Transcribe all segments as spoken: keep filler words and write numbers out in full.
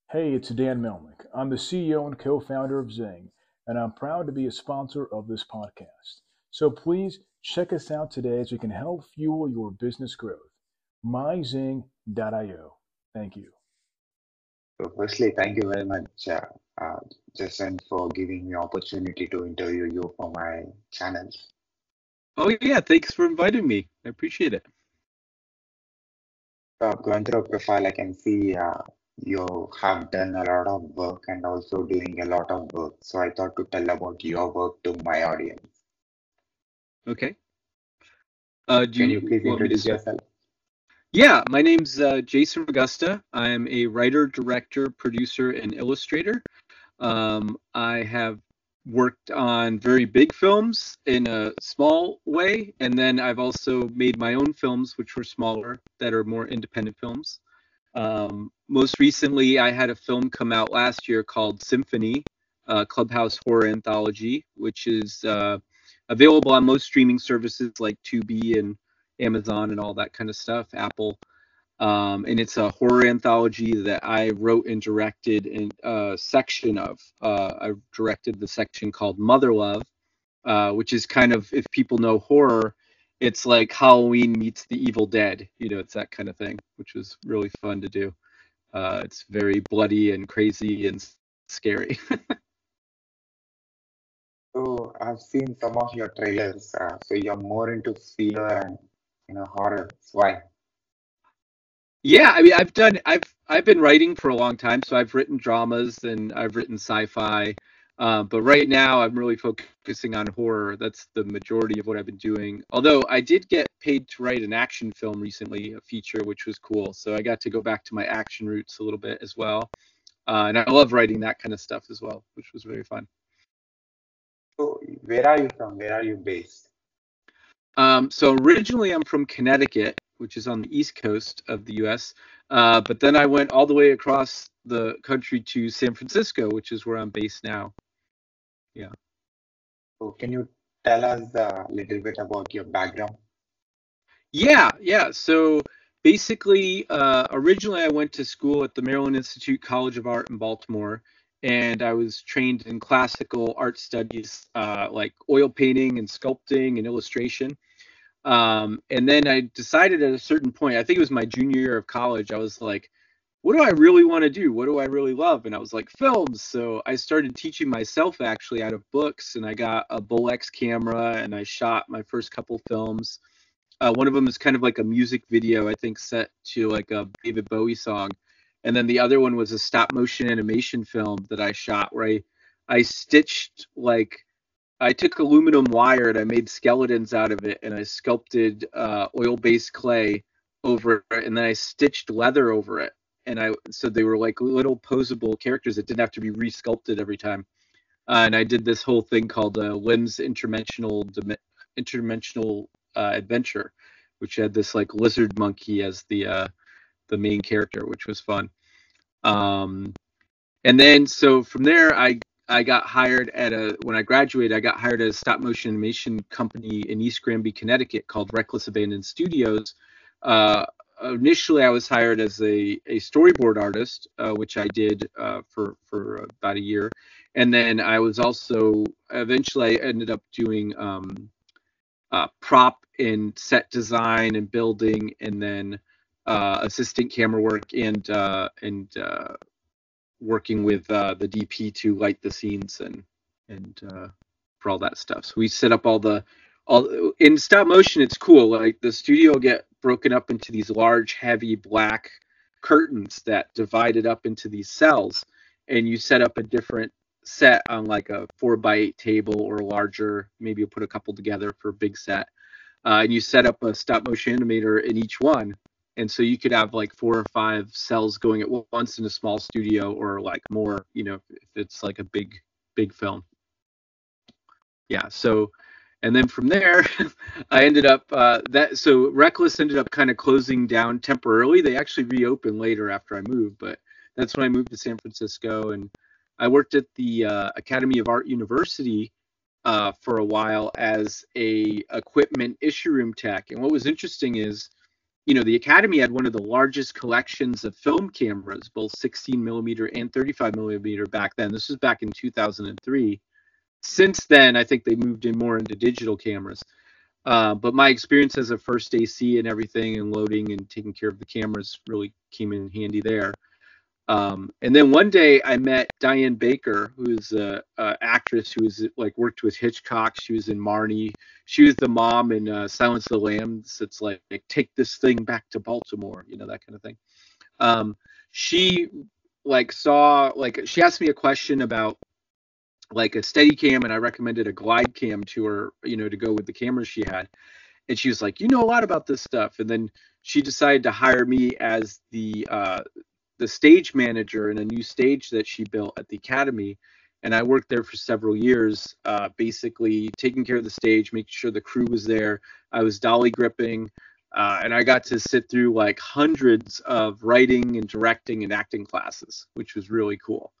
Hey, it's Dan Melnick. I'm the C E O and co founder of Zing, and I'm proud to be a sponsor of this podcast. So please check us out today as we can help fuel your business growth. my zing dot io. Thank you. So firstly, thank you very much, uh, uh, Jason, for giving me opportunity to interview you for my channel. Oh yeah, thanks for inviting me. I appreciate it. So going through your profile, I can see uh, you have done a lot of work and also doing a lot of work. So I thought to tell about your work to my audience. Okay. Uh, do Can you you please want me to introduce start? yourself? Yeah, my name's uh, Jason Augusta. I am a writer, director, producer, and illustrator. Um, I have worked on very big films in a small way, and then I've also made my own films, which were smaller, that are more independent films. Um, most recently, I had a film come out last year called Symphony, uh, Clubhouse Horror Anthology, which is uh, available on most streaming services like Tubi and Amazon and all that kind of stuff, Apple. Um, and it's a horror anthology that I wrote and directed in a section of. Uh, I directed the section called Mother Love, uh, which is kind of, if people know horror, it's like Halloween meets The Evil Dead. You know, it's that kind of thing, which was really fun to do. Uh, it's very bloody and crazy and scary. So I've seen some of your trailers. Uh, so you're more into fear and you know horror. Why? Yeah, I mean, I've done, I've, I've been writing for a long time, so I've written dramas and I've written sci-fi. Uh, but right now, I'm really focusing on horror. That's the majority of what I've been doing. Although I did get paid to write an action film recently, a feature, which was cool. So I got to go back to my action roots a little bit as well. Uh, and I love writing that kind of stuff as well, which was very fun. So where are you from? Where are you based? Um, so originally I'm from Connecticut, which is on the east coast of the U S. Uh, but then I went all the way across the country to San Francisco, which is where I'm based now. Yeah. So can you tell us a little bit about your background? Yeah, yeah. So basically, uh, originally I went to school at the Maryland Institute College of Art in Baltimore, and I was trained in classical art studies, uh, like oil painting and sculpting and illustration. Um, and then I decided at a certain point, I think it was my junior year of college, I was like, what do I really want to do? What do I really love? And I was like, films. So I started teaching myself actually out of books, and I got a Bolex camera and I shot my first couple films. Uh, one of them is kind of like a music video, I think, set to like a David Bowie song. And then the other one was a stop motion animation film that I shot where I, I stitched like I took aluminum wire and I made skeletons out of it, and I sculpted uh, oil-based clay over it, and then I stitched leather over it, and I so they were like little posable characters that didn't have to be resculpted every time. Uh, and I did this whole thing called uh, Limbs Interdimensional Interdimensional uh, Adventure, which had this like lizard monkey as the uh, the main character, which was fun. Um, and then so from there, I I got hired at a when I graduated, I got hired at a stop motion animation company in East Granby, Connecticut called Reckless Abandon Studios. Uh, Initially, I was hired as a, a storyboard artist, uh, which I did uh, for for about a year, and then I was also eventually I ended up doing um, uh, prop and set design and building, and then uh, assistant camera work and uh, and uh, working with uh, the D P to light the scenes and and uh, for all that stuff. So we set up all the all in stop motion. It's cool. Like the studio get broken up into these large, heavy black curtains that divided up into these cells, and you set up a different set on like a four by eight table or larger. Maybe you put a couple together for a big set, uh, and you set up a stop motion animator in each one. And so you could have like four or five cells going at once in a small studio, or like more, you know, if it's like a big, big film. Yeah. So, and then from there, I ended up uh, that. So Reckless ended up kind of closing down temporarily. They actually reopened later after I moved, but that's when I moved to San Francisco, and I worked at the uh, Academy of Art University uh, for a while as a equipment issue room tech. And what was interesting is, you know, the Academy had one of the largest collections of film cameras, both sixteen millimeter and thirty-five millimeter back then. This was back in two thousand three. Since then, I think they moved in more into digital cameras. Uh, but my experience as a first A C and everything and loading and taking care of the cameras really came in handy there. Um, and then one day I met Diane Baker, who's a, a actress who was like worked with Hitchcock. She was in Marnie. She was the mom in uh, Silence of the Lambs. It's like, like take this thing back to Baltimore, you know, that kind of thing. Um, she like saw like she asked me a question about like a steady cam, and I recommended a glide cam to her, you know, to go with the cameras she had. And she was like, you know a lot about this stuff. And then she decided to hire me as the uh, the stage manager in a new stage that she built at the Academy. And I worked there for several years, uh, basically taking care of the stage, making sure the crew was there. I was dolly gripping, uh, and I got to sit through like hundreds of writing and directing and acting classes, which was really cool.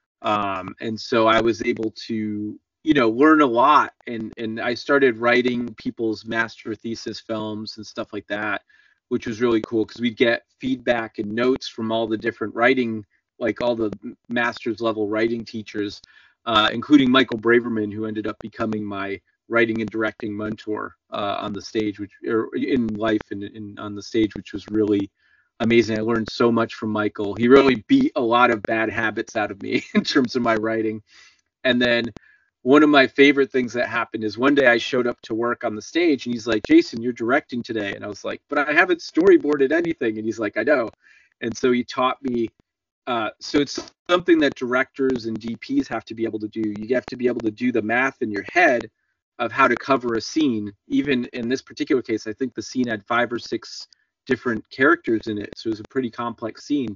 Um, and so I was able to, you know, learn a lot. And, and I started writing people's master thesis films and stuff like that, which was really cool because we'd get feedback and notes from all the different writing, like all the master's level writing teachers, uh, including Michael Braverman, who ended up becoming my writing and directing mentor uh, on the stage, which or in life and in, on the stage, which was really amazing. I learned so much from Michael. He really beat a lot of bad habits out of me in terms of my writing. And then one of my favorite things that happened is one day I showed up to work on the stage and he's like, Jason, you're directing today. And I was like, but I haven't storyboarded anything. And he's like, I know. And so he taught me. Uh, so it's something that directors and D Ps have to be able to do. You have to be able to do the math in your head of how to cover a scene. Even in this particular case, I think the scene had five or six different characters in it, so it was a pretty complex scene.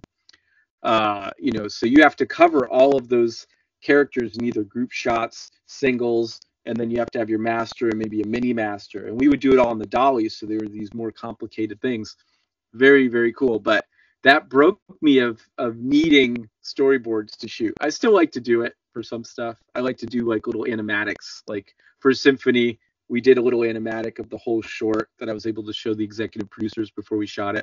Uh, you know, so you have to cover all of those characters in either group shots, singles, and then you have to have your master and maybe a mini master. And we would do it all on the dollies, so there were these more complicated things. Very, very cool. But that broke me of of needing storyboards to shoot. I still like to do it for some stuff. I like to do like little animatics, like for Symphony. We did a little animatic of the whole short that I was able to show the executive producers before we shot it.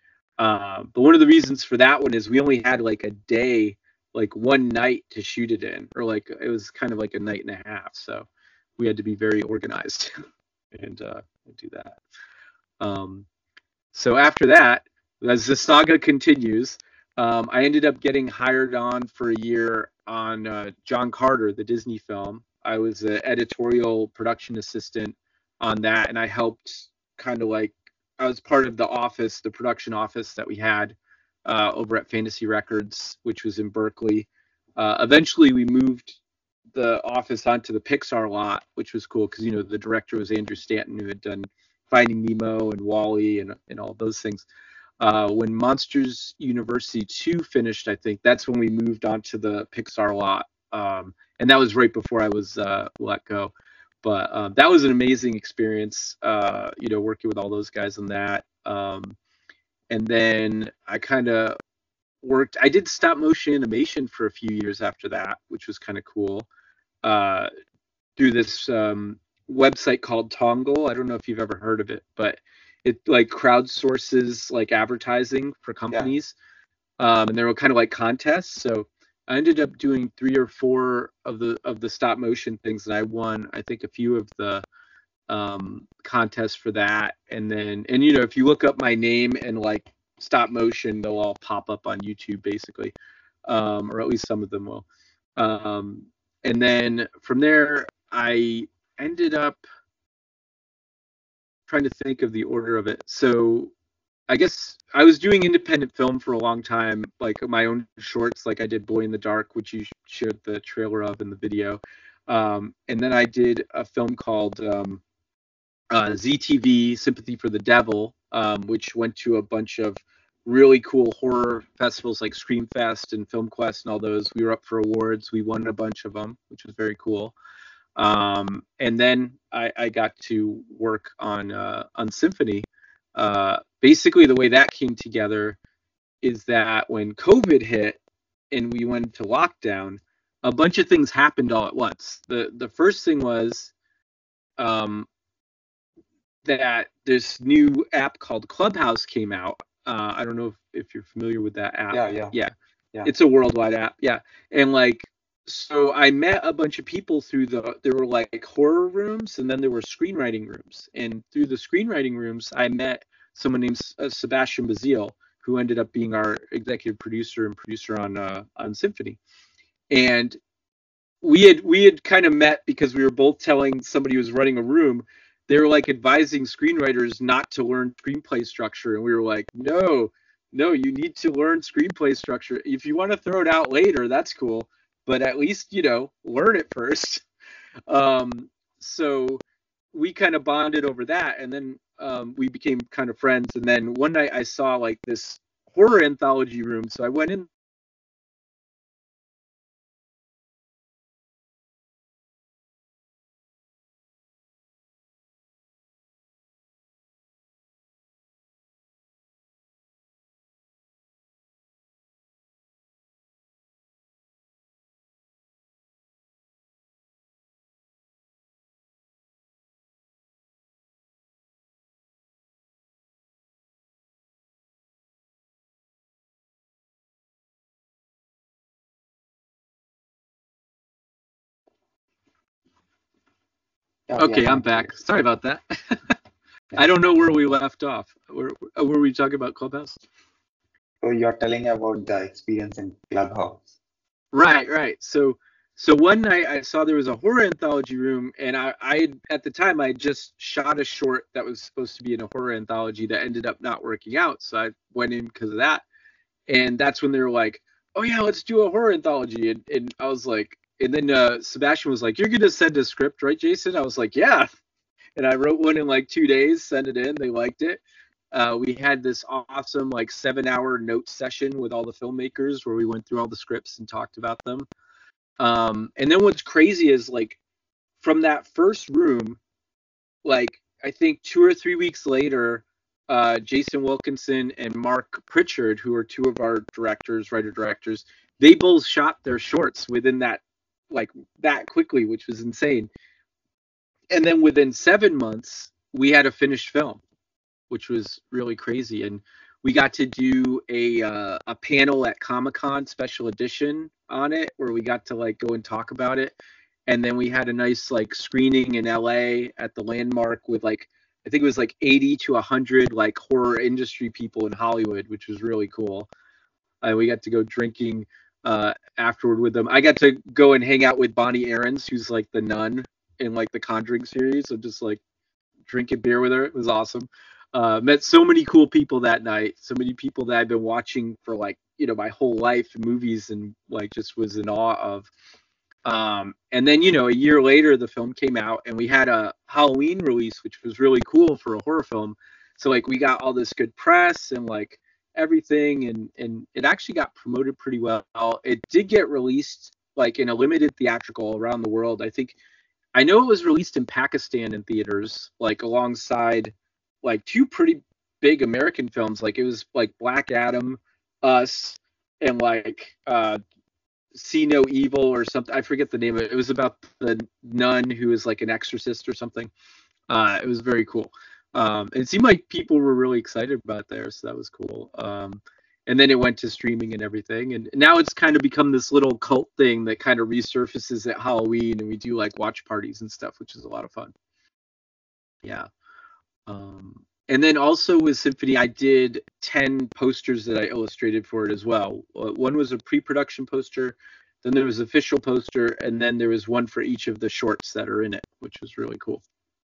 Uh, but one of the reasons for that one is we only had like a day, like one night to shoot it in, or like it was kind of like a night and a half. So we had to be very organized and uh, do that. Um, so after that, as the saga continues, um, I ended up getting hired on for a year on uh, John Carter, the Disney film. I was an editorial production assistant on that, and I helped kind of like, I was part of the office, the production office that we had uh, over at Fantasy Records, which was in Berkeley. Uh, eventually, we moved the office onto the Pixar lot, which was cool because, you know, the director was Andrew Stanton, who had done Finding Nemo and WALL-E and, and all those things. Uh, when Monsters University two finished, I think that's when we moved onto the Pixar lot. Um, and that was right before I was uh, let go. But uh, that was an amazing experience, uh, you know, working with all those guys on that. Um, and then I kind of worked, I did stop motion animation for a few years after that, which was kind of cool. Uh, through this um, website called Tongle. I don't know if you've ever heard of it, but it like crowdsources like advertising for companies. Yeah. Um, and there were kind of like contests. So I ended up doing three or four of the of the stop motion things, and I won, I think, a few of the um, contests for that. And then, and you know, if you look up my name and like stop motion, they'll all pop up on YouTube basically, um, or at least some of them will. Um, and then from there, I ended up trying to think of the order of it. So I guess I was doing independent film for a long time, like my own shorts, like I did Boy in the Dark, which you showed the trailer of in the video. Um, and then I did a film called um, uh, Z T V, Sympathy for the Devil, um, which went to a bunch of really cool horror festivals like Screamfest and FilmQuest and all those. We were up for awards. We won a bunch of them, which was very cool. Um, and then I, I got to work on uh, on Symphony. Uh, basically, the way that came together is that when COVID hit and we went to lockdown, a bunch of things happened all at once. The the first thing was um, that this new app called Clubhouse came out. Uh, I don't know if, if you're familiar with that app. Yeah, yeah, Yeah, yeah. it's a worldwide app. Yeah, and like, so I met a bunch of people through the. There were like horror rooms, and then there were screenwriting rooms. And through the screenwriting rooms, I met someone named uh, Sebastian Bazille, who ended up being our executive producer and producer on uh, on Symphony. And we had we had kind of met because we were both telling somebody who was running a room. They were like advising screenwriters not to learn screenplay structure, and we were like, no, no, you need to learn screenplay structure. If you want to throw it out later, that's cool, but at least, you know, learn it first. Um, so we kind of bonded over that, and then um, we became kind of friends. And then one night I saw like this horror anthology room, so I went in. Yeah, we are Okay, I'm not back. here. Sorry about that. Yeah. I don't know where we left off. Were, were we talking about Clubhouse? So you're telling about the experience in Clubhouse. Right, right. So, so one night I saw there was a horror anthology room, and I, I at the time I just shot a short that was supposed to be in a horror anthology that ended up not working out. So I went in because of that, and that's when they were like, "Oh yeah, let's do a horror anthology," and and I was like, and then uh, Sebastian was like, "You're gonna send a script, right, Jason?" I was like, "Yeah," and I wrote one in like two days, sent it in, they liked it. Uh, we had this awesome like seven hour note session with all the filmmakers where we went through all the scripts and talked about them. Um, and then what's crazy is like from that first room, like I think two or three weeks later, uh, Jason Wilkinson and Mark Pritchard, who are two of our directors, writer directors, they both shot their shorts within that like that quickly, which was insane. And then within seven months, we had a finished film, which was really crazy. And we got to do a uh, a panel at Comic-Con special edition on it, where we got to like go and talk about it. And then we had a nice like screening in L A at the Landmark with like I think it was like eighty to one hundred like horror industry people in Hollywood, which was really cool. Uh, we got to go drinking uh, afterward with them. I got to go and hang out with Bonnie Aarons, who's like the nun in like the Conjuring series. So just like drinking beer with her. It was awesome. Uh, met so many cool people that night. So many people that I've been watching for like, you know, my whole life, movies, and like just was in awe of. Um, and then, you know, a year later, the film came out and we had a Halloween release, which was really cool for a horror film. So like we got all this good press and like everything, and and it actually got promoted pretty well. It did get released like in a limited theatrical around the world. I think I know it was released in Pakistan in theaters, like alongside like two pretty big American films. Like it was like Black Adam, Us, and like uh See No Evil or something. I forget the name of it. It was about the nun who is like an exorcist or something. Uh, it was very cool. Um, it seemed like people were really excited about it there, so that was cool. Um, and then it went to streaming and everything, and now it's kind of become this little cult thing that kind of resurfaces at Halloween, and we do like watch parties and stuff, which is a lot of fun. Yeah. Um, and then also with Symphony, I did ten posters that I illustrated for it as well. Uh, One was a pre-production poster, then there was an official poster, and then there was one for each of the shorts that are in it, which was really cool.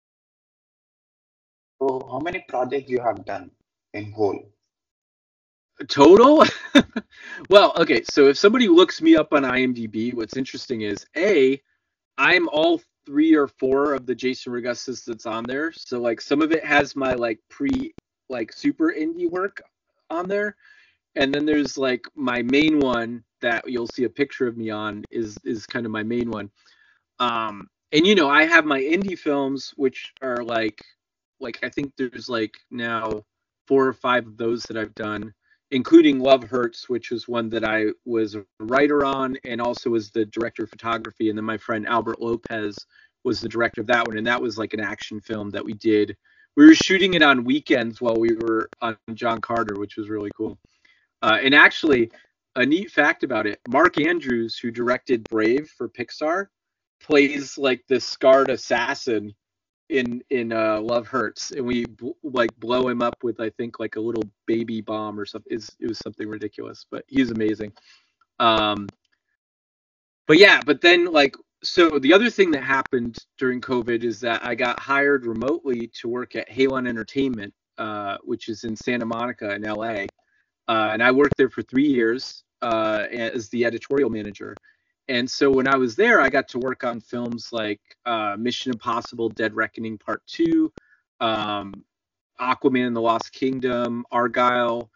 So how many projects you have done in whole? Total? Well, okay, so if somebody looks me up on IMDb, what's interesting is A, I'm all three or four of the Jason Regustus that's on there. So like some of it has my like pre like super indie work on there. And then there's like my main one that you'll see a picture of me on is is kind of my main one. Um and you know, I have my indie films which are like like I think there's like now four or five of those that I've done, including Love Hurts, which was one that I was a writer on and also was the director of photography. And then my friend Albert Lopez was the director of that one. And that was like an action film that we did we were shooting it on weekends while we were on John Carter, which was really cool. Uh, and actually, a neat fact about it: Mark Andrews, who directed Brave for Pixar, plays like this scarred assassin in in uh, Love Hurts, and we like blow him up with I think like a little baby bomb or something. It's, it was something ridiculous, but he's amazing. Um, but yeah, but then like so the other thing that happened during COVID is that I got hired remotely to work at Halon Entertainment, uh, which is in Santa Monica in L A, uh, and I worked there for three years uh, as the editorial manager. And so when I was there, I got to work on films like uh, Mission Impossible: Dead Reckoning Part Two, um, Aquaman and the Lost Kingdom, Argyle,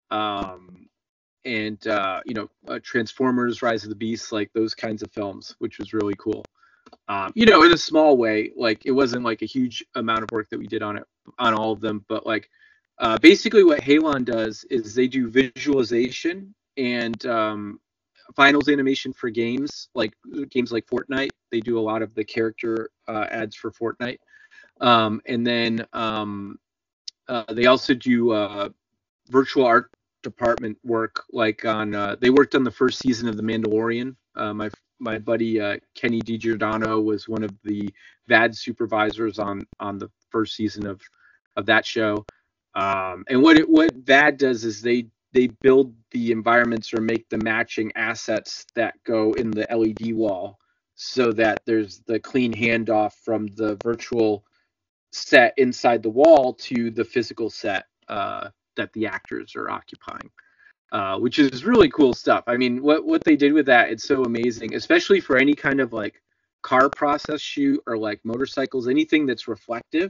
um, and uh, you know uh, Transformers: Rise of the Beasts, like those kinds of films, which was really cool. Um, you know, in a small way, like it wasn't like a huge amount of work that we did on it on all of them, but like uh, basically what Halon does is they do visualization and um, finals animation for games like games like Fortnite. They do a lot of the character uh, ads for Fortnite, um, and then um, uh, they also do uh, virtual art department work. Like on, uh, they worked on the first season of The Mandalorian. Uh, my my buddy uh, Kenny DiGiordano was one of the V A D supervisors on on the first season of of that show. Um, and what it, what V A D does is they they build the environments or make the matching assets that go in the L E D wall so that there's the clean handoff from the virtual set inside the wall to the physical set uh, that the actors are occupying, uh, which is really cool stuff. I mean, what, what they did with that, it's so amazing, especially for any kind of like car process shoot or like motorcycles, anything that's reflective.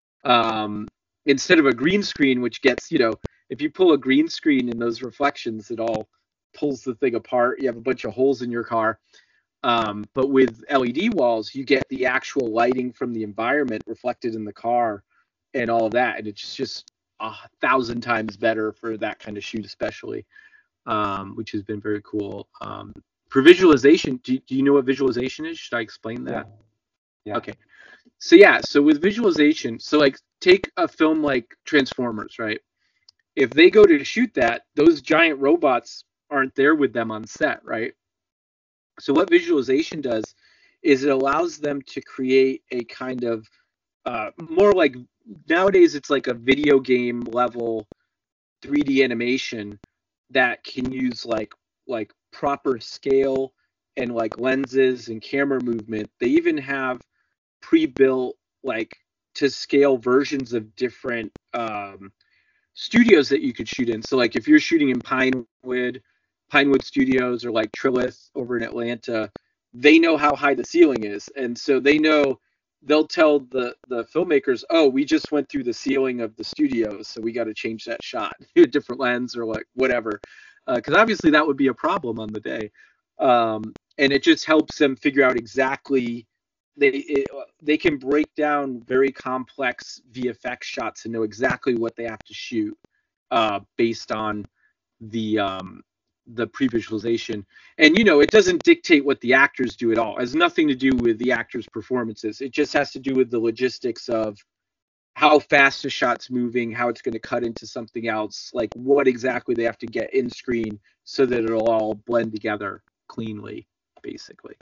Um, instead of a green screen, which gets, you know, if you pull a green screen in those reflections, it all pulls the thing apart. You have a bunch of holes in your car. Um, but with L E D walls, you get the actual lighting from the environment reflected in the car and all of that. And it's just a thousand times better for that kind of shoot, especially, um, which has been very cool. Um, for visualization, do, do you know what visualization is? Should I explain that? Yeah. Yeah. Okay. So yeah, so with visualization, so like take a film like Transformers, right? If they go to shoot that, those giant robots aren't there with them on set, right? So what visualization does is it allows them to create a kind of uh, more like, nowadays it's like a video game level three D animation that can use like like proper scale and like lenses and camera movement. They even have pre-built like to scale versions of different um, studios that you could shoot in. So like if you're shooting in Pinewood, Pinewood Studios or like Trilith over in Atlanta, they know how high the ceiling is. And so they know, they'll tell the, the filmmakers, oh, we just went through the ceiling of the studios, so we got to change that shot, a different lens or like whatever. Because uh, obviously that would be a problem on the day. Um, and it just helps them figure out exactly, they it, they can break down very complex V F X shots and know exactly what they have to shoot uh, based on the um, the pre-visualization. And you know, it doesn't dictate what the actors do at all. It has nothing to do with the actors' performances. It just has to do with the logistics of how fast a shot's moving, how it's going to cut into something else, like what exactly they have to get in screen so that it'll all blend together cleanly, basically.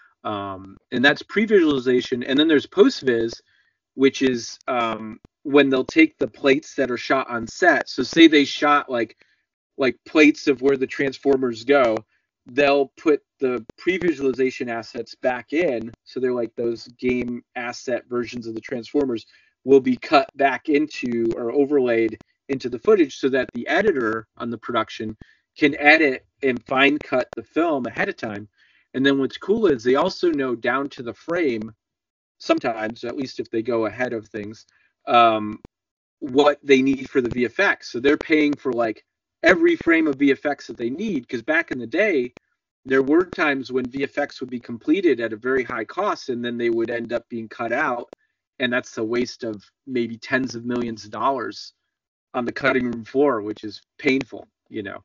Um, and that's pre-visualization. And then there's post-viz, which is um, when they'll take the plates that are shot on set. So say they shot like like plates of where the Transformers go, they'll put the pre-visualization assets back in. So they're like those game asset versions of the Transformers will be cut back into or overlaid into the footage so that the editor on the production can edit and fine cut the film ahead of time. And then what's cool is they also know down to the frame, sometimes, at least if they go ahead of things, um, what they need for the V F X. So they're paying for like every frame of V F X that they need, because back in the day, there were times when V F X would be completed at a very high cost and then they would end up being cut out. And that's a waste of maybe tens of millions of dollars on the cutting room floor, which is painful, you know.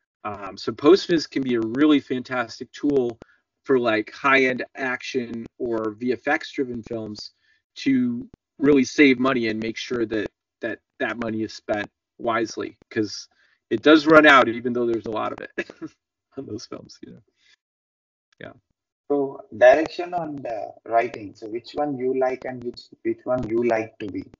Um, so post-viz can be a really fantastic tool for like high-end action or V F X-driven films to really save money and make sure that that that money is spent wisely, because it does run out even though there's a lot of it on those films, you know. Yeah. So direction and uh, writing. So which one you like and which which one you like to be?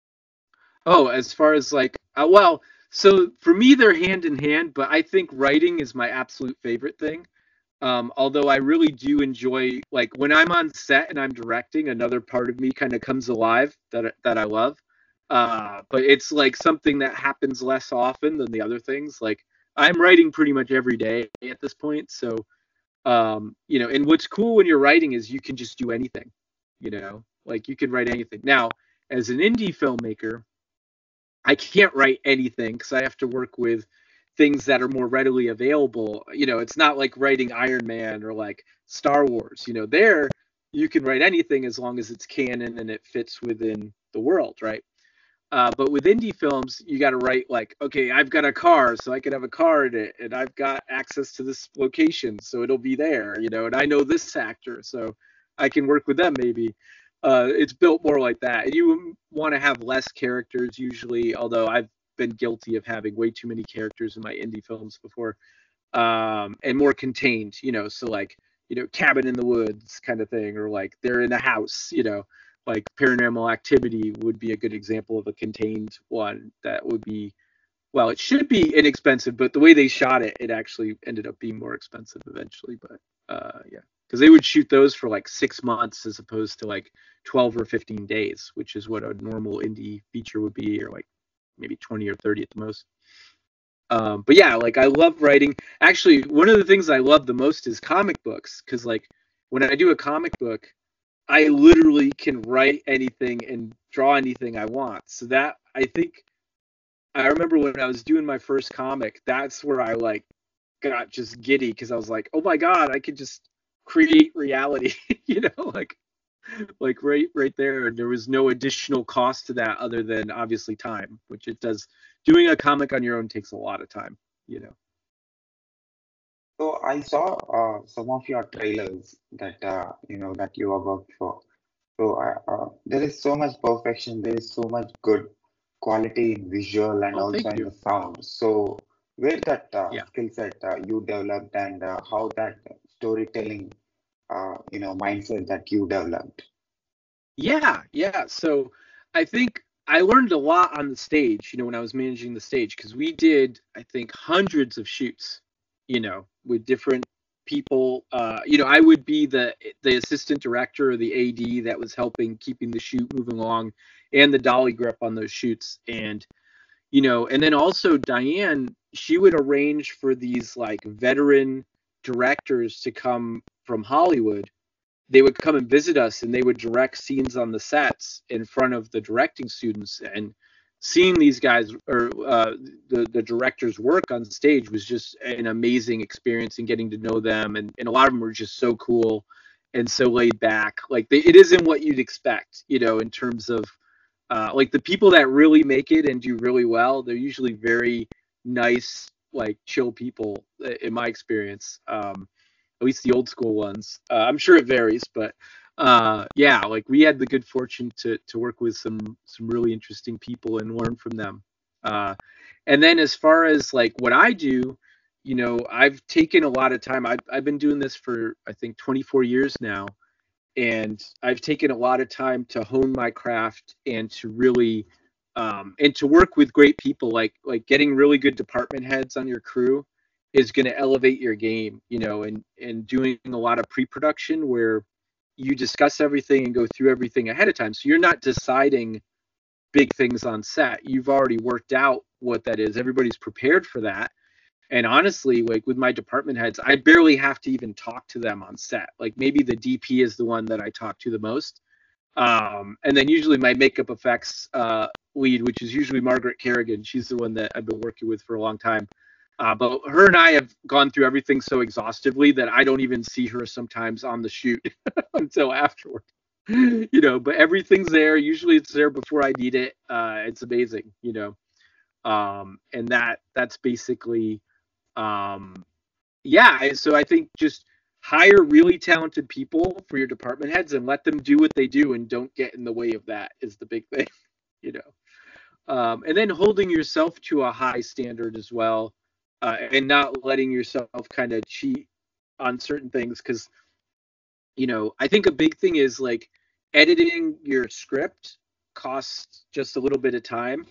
Oh, as far as like, uh, well, so for me they're hand in hand, but I think writing is my absolute favorite thing. Um, although I really do enjoy, like when I'm on set and I'm directing, another part of me kind of comes alive that I- that I love. Uh, but it's like something that happens less often than the other things. Like I'm writing pretty much every day at this point, so um, you know. And what's cool when you're writing is you can just do anything, you know, like you can write anything. Now, as an indie filmmaker, I can't write anything because I have to work with things that are more readily available. You know, it's not like writing Iron Man or like Star Wars. You know, there you can write anything as long as it's canon and it fits within the world, right? Uh, but with indie films, you got to write like, okay, I've got a car, so I can have a car in it, and I've got access to this location, so it'll be there, you know, and I know this actor, so I can work with them maybe. Uh, it's built more like that. And you want to have less characters usually, although I've been guilty of having way too many characters in my indie films before, um, and more contained, you know, so like, you know, cabin in the woods kind of thing, or like they're in a house, you know, like Paranormal Activity would be a good example of a contained one that would be, well, it should be inexpensive, but the way they shot it, it actually ended up being more expensive eventually. But uh, yeah, because they would shoot those for like six months as opposed to like twelve or fifteen days, which is what a normal indie feature would be, or like maybe twenty or thirty at the most. Um, but yeah, like I love writing. Actually, one of the things I love the most is comic books, because like when I do a comic book, I literally can write anything and draw anything I want. So that, I think, I remember when I was doing my first comic, that's where I like got just giddy, because I was like, oh my god, I could just create reality, you know, like like right right there. And there was no additional cost to that other than obviously time, which it does. Doing a comic on your own takes a lot of time, you know. So I saw uh, some of your trailers that uh, you know that you have worked for. So uh, uh, there is so much perfection. There is so much good quality in visual and Oh, also thank in you. the sound. So where that uh, Yeah. skill set uh, you developed and uh, how that storytelling uh, you know mindset that you developed. Yeah, yeah. So I think I learned a lot on the stage, you know, when I was managing the stage, because we did, I think, hundreds of shoots, you know, with different people. Uh, you know, I would be the the assistant director or the A D that was helping keeping the shoot moving along, and the dolly grip on those shoots. And you know, and then also Diane, she would arrange for these like veteran directors to come from Hollywood. They would come and visit us, and they would direct scenes on the sets in front of the directing students. And seeing these guys, or uh, the the directors work on stage, was just an amazing experience, and getting to know them. And, and a lot of them were just so cool and so laid back. Like they, it isn't what you'd expect, you know, in terms of uh, like the people that really make it and do really well. They're usually very nice, like chill people, in my experience. Um, at least the old school ones. Uh, I'm sure it varies, but uh, yeah, like we had the good fortune to to work with some some really interesting people and learn from them. Uh, and then as far as like what I do, you know, I've taken a lot of time. I've I've been doing this for I think twenty-four years now, and I've taken a lot of time to hone my craft and to really um, and to work with great people. Like like getting really good department heads on your crew is going to elevate your game, you know, and and doing a lot of pre-production where you discuss everything and go through everything ahead of time, so you're not deciding big things on set. You've already worked out what that is. Everybody's prepared for that. And honestly, like with my department heads, I barely have to even talk to them on set. Like maybe the D P is the one that I talk to the most. Um, and then usually my makeup effects uh, lead, which is usually Margaret Kerrigan. She's the one that I've been working with for a long time. Uh, but her and I have gone through everything so exhaustively that I don't even see her sometimes on the shoot until afterward. You know, but everything's there. Usually it's there before I need it. Uh, it's amazing, you know. Um, and that that's basically um, yeah. So I think just hire really talented people for your department heads and let them do what they do and don't get in the way of that is the big thing, you know. Um, and then holding yourself to a high standard as well, uh, and not letting yourself kind of cheat on certain things because, you know, I think a big thing is like editing your script costs just a little bit of time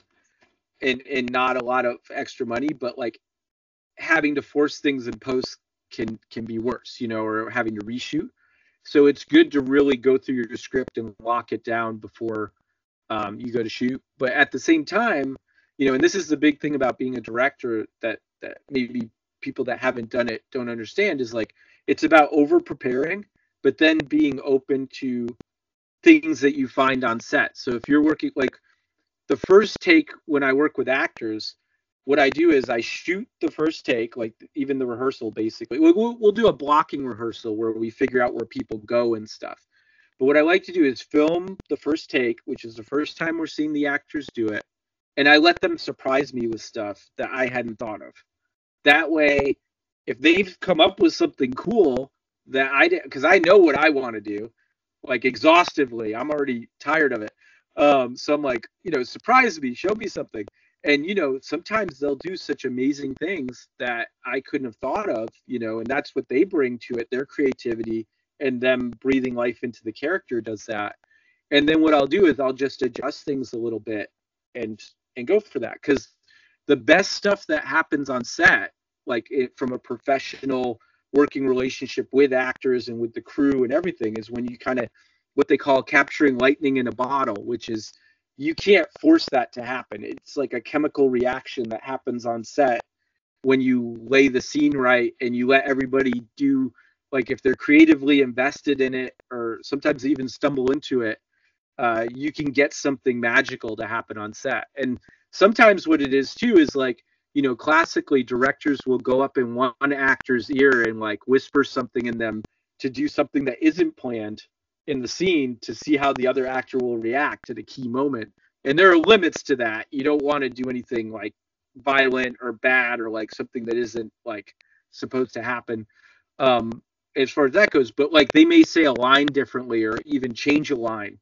and and not a lot of extra money, but like having to force things in post can can be worse, you know, or having to reshoot. So it's good to really go through your script and lock it down before um, you go to shoot. But at the same time, you know, and this is the big thing about being a director that that maybe people that haven't done it don't understand is like it's about over preparing, but then being open to things that you find on set. So if you're working like the first take when I work with actors, what I do is I shoot the first take, like even the rehearsal, basically. We'll, we'll, we'll do a blocking rehearsal where we figure out where people go and stuff. But what I like to do is film the first take, which is the first time we're seeing the actors do it. And I let them surprise me with stuff that I hadn't thought of. That way, if they've come up with something cool that I did, because I know what I want to do, like exhaustively, I'm already tired of it. Um, so I'm like, you know, surprise me, show me something. And, you know, sometimes they'll do such amazing things that I couldn't have thought of, you know, and that's what they bring to it. Their creativity and them breathing life into the character does that. And then what I'll do is I'll just adjust things a little bit and and go for that. Because the best stuff that happens on set, like it, from a professional working relationship with actors and with the crew and everything, is when you kind of what they call capturing lightning in a bottle, which is you can't force that to happen. It's like a chemical reaction that happens on set when you lay the scene right and you let everybody do, like if they're creatively invested in it or sometimes even stumble into it, uh, you can get something magical to happen on set. And sometimes what it is too is like, you know, classically directors will go up in one actor's ear and like whisper something in them to do something that isn't planned in the scene to see how the other actor will react at a key moment. And there are limits to that. You don't want to do anything like violent or bad or like something that isn't like supposed to happen um, as far as that goes. But like they may say a line differently or even change a line.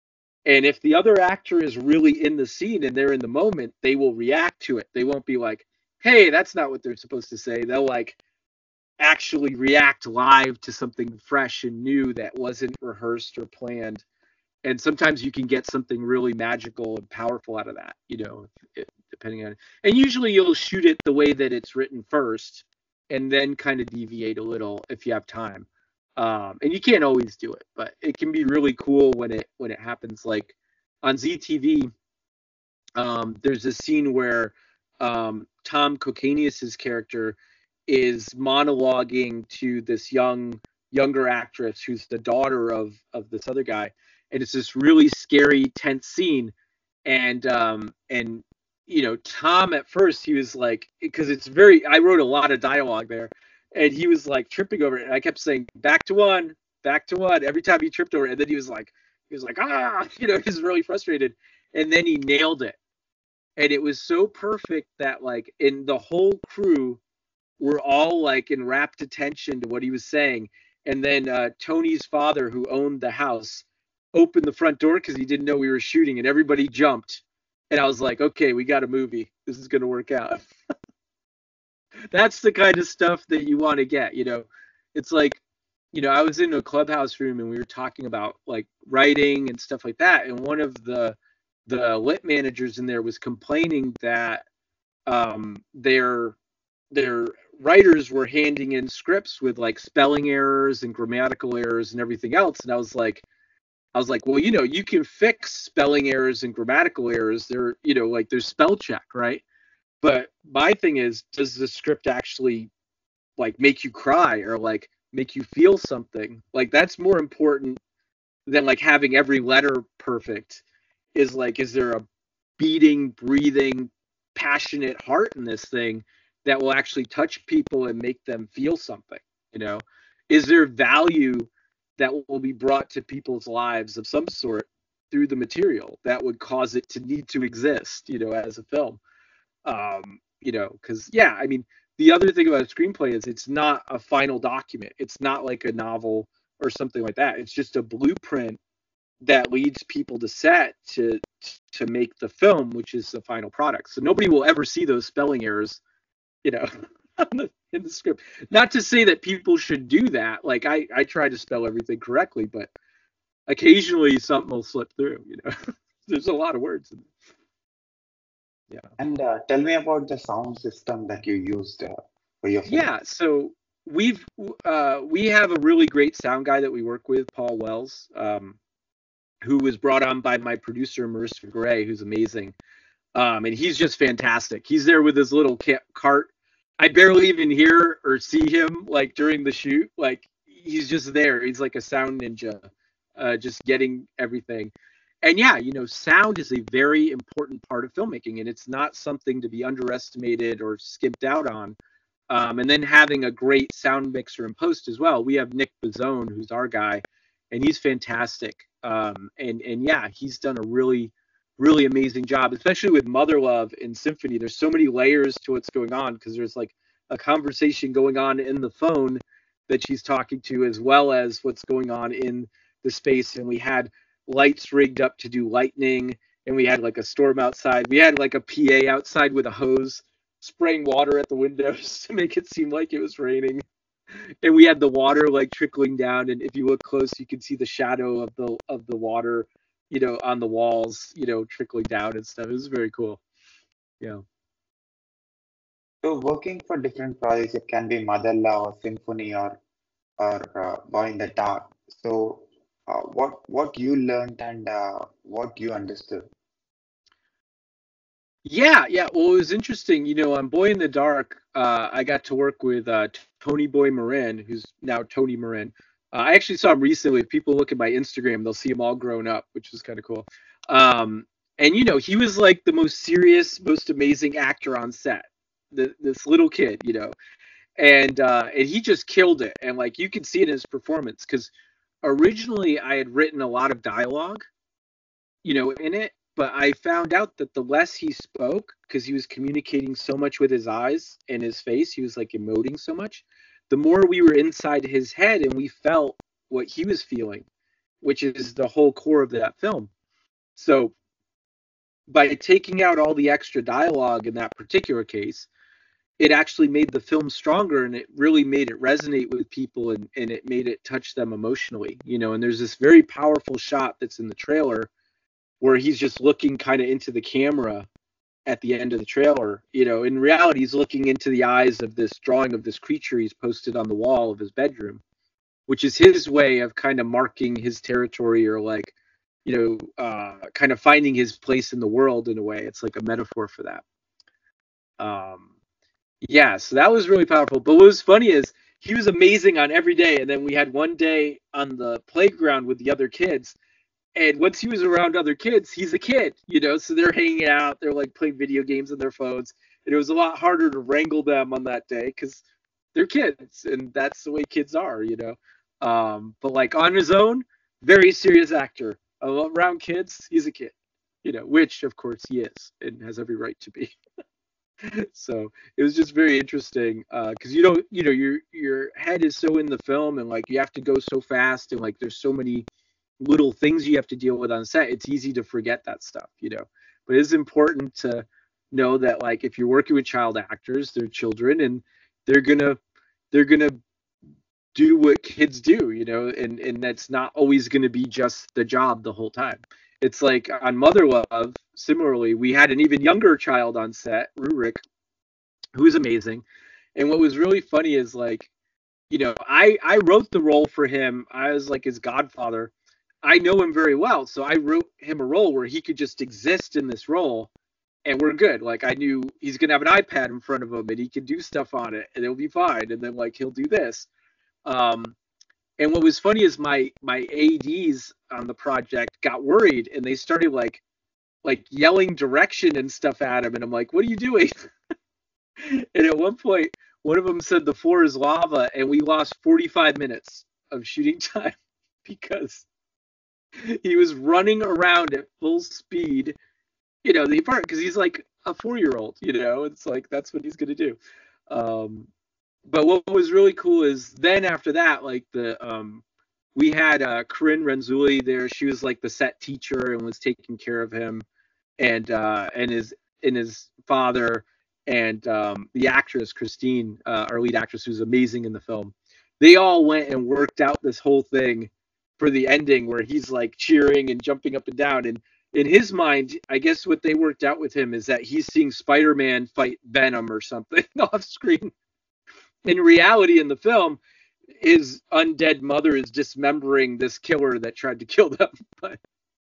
And if the other actor is really in the scene and they're in the moment, they will react to it. They won't be like, hey, that's not what they're supposed to say. They'll like actually react live to something fresh and new that wasn't rehearsed or planned. And sometimes you can get something really magical and powerful out of that, you know, it, depending on it. And usually you'll shoot it the way that it's written first and then kind of deviate a little if you have time. Um, and you can't always do it, but it can be really cool when it when it happens. Like on Z T V, um, there's a scene where um, Tom Kokanius's character is monologuing to this young younger actress who's the daughter of of this other guy, and it's this really scary, tense scene. And um, and you know, Tom at first he was like, because it's very, I wrote a lot of dialogue there, and he was like tripping over it, and I kept saying back to one, back to one every time he tripped over it, and then he was like, he was like ah, you know, he was really frustrated, and then he nailed it, and it was so perfect that like in the whole crew were all like in rapt attention to what he was saying. And then uh, Tony's father, who owned the house, opened the front door because he didn't know we were shooting, and everybody jumped. And I was like, okay, we got a movie. This is going to work out. That's the kind of stuff that you want to get, you know. It's like, you know, I was in a clubhouse room and we were talking about like writing and stuff like that. And one of the the lit managers in there was complaining that um, their their writers were handing in scripts with like spelling errors and grammatical errors and everything else. And I was like, I was like, well, you know, you can fix spelling errors and grammatical errors. They're, you know, like there's spell check, right? But my thing is, does the script actually like make you cry or like make you feel something? Like that's more important than like having every letter perfect. Is like, is there a beating, breathing, passionate heart in this thing that will actually touch people and make them feel something? You know, is there value that will be brought to people's lives of some sort through the material that would cause it to need to exist, you know, as a film? Um, you know, because yeah, I mean, the other thing about a screenplay is it's not a final document. It's not like a novel or something like that. It's just a blueprint that leads people to set to to make the film, which is the final product. So nobody will ever see those spelling errors, you know, in the script. Not to say that people should do that. Like I, I try to spell everything correctly, but occasionally something will slip through, you know. There's a lot of words in there. Yeah. And uh, tell me about the sound system that you used uh, for your film. Yeah, so we've uh, we have a really great sound guy that we work with, Paul Wells, um, who was brought on by my producer Marissa Gray, who's amazing, um, and he's just fantastic. He's there with his little ca- cart. I barely even hear or see him like during the shoot. Like he's just there. He's like a sound ninja, uh, just getting everything. And yeah, you know, sound is a very important part of filmmaking, and it's not something to be underestimated or skimped out on. Um, and then having a great sound mixer in post as well. We have Nick Bazzone, who's our guy, and he's fantastic. Um, and and yeah, he's done a really, really amazing job, especially with Mother Love and Symphony. There's so many layers to what's going on because there's like a conversation going on in the phone that she's talking to, as well as what's going on in the space. And we had lights rigged up to do lightning, and we had like a storm outside. We had like a P A outside with a hose spraying water at the windows to make it seem like it was raining, and we had the water like trickling down, and if you look close you can see the shadow of the of the water, you know, on the walls, you know, trickling down and stuff. It was very cool. Yeah. So working for different projects, it can be Mother Love or Symphony or or uh, Boy in the Dark. So uh, what what you learned and uh, what you understood? Yeah, yeah. Well, it was interesting. You know, on Boy in the Dark, uh, I got to work with uh, Tony Boy Marin, who's now Tony Marin. Uh, I actually saw him recently. If people look at my Instagram, they'll see him all grown up, which is kind of cool. Um, and you know, he was like the most serious, most amazing actor on set. The, this little kid, you know, and uh, and he just killed it. And like you can see it in his performance because originally I had written a lot of dialogue, you know, in it. But I found out that the less he spoke, because he was communicating so much with his eyes and his face, he was like emoting so much, the more we were inside his head and we felt what he was feeling, which is the whole core of that film. So by taking out all the extra dialogue in that particular case, it actually made the film stronger, and it really made it resonate with people, and, and it made it touch them emotionally, you know. And there's this very powerful shot that's in the trailer where he's just looking kind of into the camera at the end of the trailer. You know, in reality, he's looking into the eyes of this drawing of this creature he's posted on the wall of his bedroom, which is his way of kind of marking his territory, or like, you know, uh, kind of finding his place in the world in a way. It's like a metaphor for that. Um, yeah, so that was really powerful. But what was funny is he was amazing on every day. And then we had one day on the playground with the other kids. And once he was around other kids, he's a kid, you know, so they're hanging out, they're like playing video games on their phones. And it was a lot harder to wrangle them on that day because they're kids, and that's the way kids are, you know. Um, but like on his own, very serious actor. Around kids, he's a kid, you know, which of course he is and has every right to be. So it was just very interesting because uh, you know, you know, your your head is so in the film, and like you have to go so fast, and like there's so many little things you have to deal with on set. It's easy to forget that stuff, you know. But it's important to know that like if you're working with child actors, they're children, and they're gonna they're gonna do what kids do, you know, and and that's not always gonna be just the job the whole time. It's like on Mother Love, similarly, we had an even younger child on set, Rurik, who was amazing. And what was really funny is like, you know, I I wrote the role for him. I was like his godfather. I know him very well, so I wrote him a role where he could just exist in this role, and we're good. Like I knew he's gonna have an iPad in front of him, and he can do stuff on it, and it'll be fine. And then like he'll do this. Um, and what was funny is my my A Ds on the project got worried, and they started like like yelling direction and stuff at him, and I'm like, "What are you doing?" And at one point, one of them said the floor is lava, and we lost forty-five minutes of shooting time because he was running around at full speed, you know, the part because he's like a four-year-old, you know, it's like that's what he's gonna do. Um, but what was really cool is then after that, like the um, we had uh, Corinne Renzulli there. She was like the set teacher and was taking care of him, and uh, and his and his father, and um, the actress Christine, uh, our lead actress, who's amazing in the film. They all went and worked out this whole thing for the ending where he's like cheering and jumping up and down. And in his mind, I guess what they worked out with him is that he's seeing Spider-Man fight Venom or something off screen. In reality, in the film, his undead mother is dismembering this killer that tried to kill them. But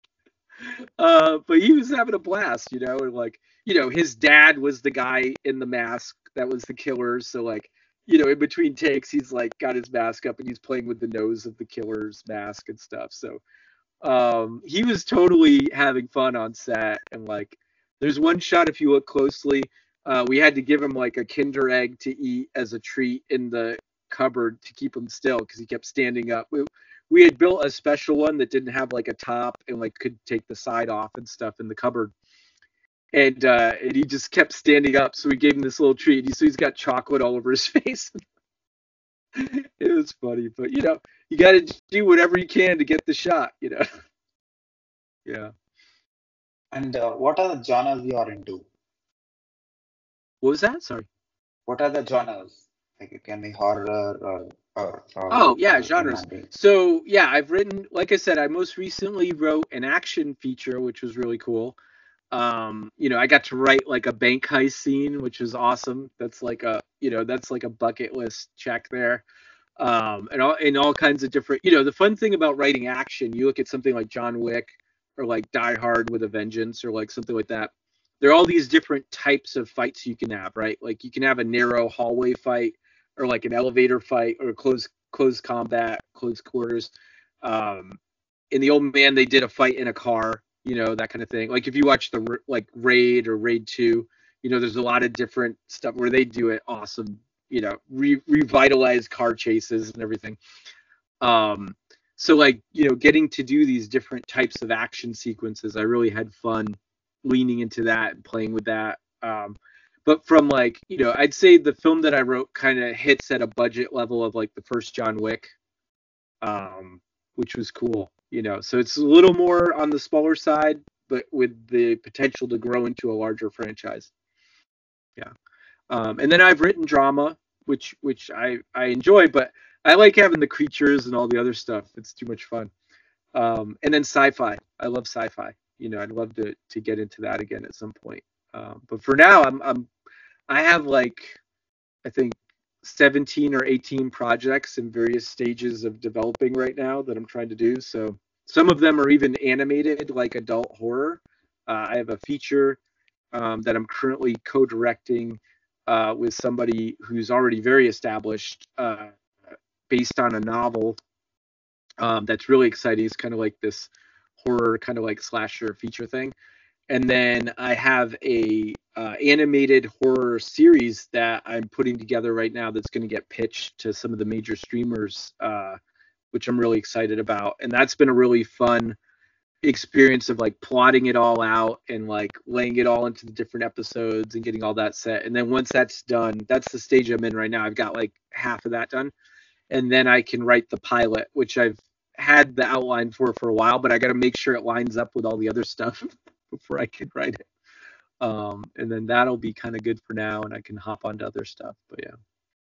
uh, but he was having a blast, you know, and like, you know, his dad was the guy in the mask that was the killer. So like, you know, in between takes, he's like got his mask up and he's playing with the nose of the killer's mask and stuff. So um, he was totally having fun on set. And like, there's one shot, if you look closely, uh, we had to give him like a Kinder egg to eat as a treat in the cupboard to keep him still because he kept standing up. We, we had built a special one that didn't have like a top and like could take the side off and stuff in the cupboard. And uh, and he just kept standing up, so we gave him this little treat. So he's got chocolate all over his face. It was funny, but you know, you got to do whatever you can to get the shot, you know. Yeah. And uh, what are the genres you are into? What was that? Sorry. What are the genres? Like it can be horror or or or, Oh yeah, or genres. romantic. So yeah, I've written, like I said, I most recently wrote an action feature, which was really cool. Um, you know, I got to write like a bank heist scene, which is awesome. That's like a, you know, that's like a bucket list check there. Um, and all and all kinds of different, you know, the fun thing about writing action, you look at something like John Wick or like Die Hard with a Vengeance or like something like that. There are all these different types of fights you can have, right? Like you can have a narrow hallway fight or like an elevator fight or close close combat, close quarters. Um, in The Old Man, they did a fight in a car, you know, that kind of thing. Like if you watch the like Raid or Raid two, you know, there's a lot of different stuff where they do it awesome, you know, re- revitalize car chases and everything. Um, so like, you know, getting to do these different types of action sequences, I really had fun leaning into that and playing with that. Um, but from like, you know, I'd say the film that I wrote kind of hits at a budget level of like the first John Wick, um, which was cool, you know. So it's a little more on the smaller side, but with the potential to grow into a larger franchise. Yeah. Um, and then I've written drama, which which I I enjoy, but I like having the creatures and all the other stuff. It's too much fun. Um, and then sci-fi. I love sci-fi. You know, I'd love to to get into that again at some point. Um, but for now, I'm I'm I have like I think seventeen or eighteen projects in various stages of developing right now that I'm trying to do. So some of them are even animated, like adult horror. Uh, I have a feature um, that I'm currently co-directing uh, with somebody who's already very established, uh, based on a novel um, that's really exciting. It's kind of like this horror, kind of like slasher feature thing. And then I have a uh, animated horror series that I'm putting together right now that's going to get pitched to some of the major streamers, uh, which I'm really excited about. And that's been a really fun experience of like plotting it all out and like laying it all into the different episodes and getting all that set. And then once that's done, that's the stage I'm in right now. I've got like half of that done. And then I can write the pilot, which I've had the outline for for a while, but I got to make sure it lines up with all the other stuff before I can write it. Um, and then that'll be kind of good for now, and I can hop onto other stuff. But yeah.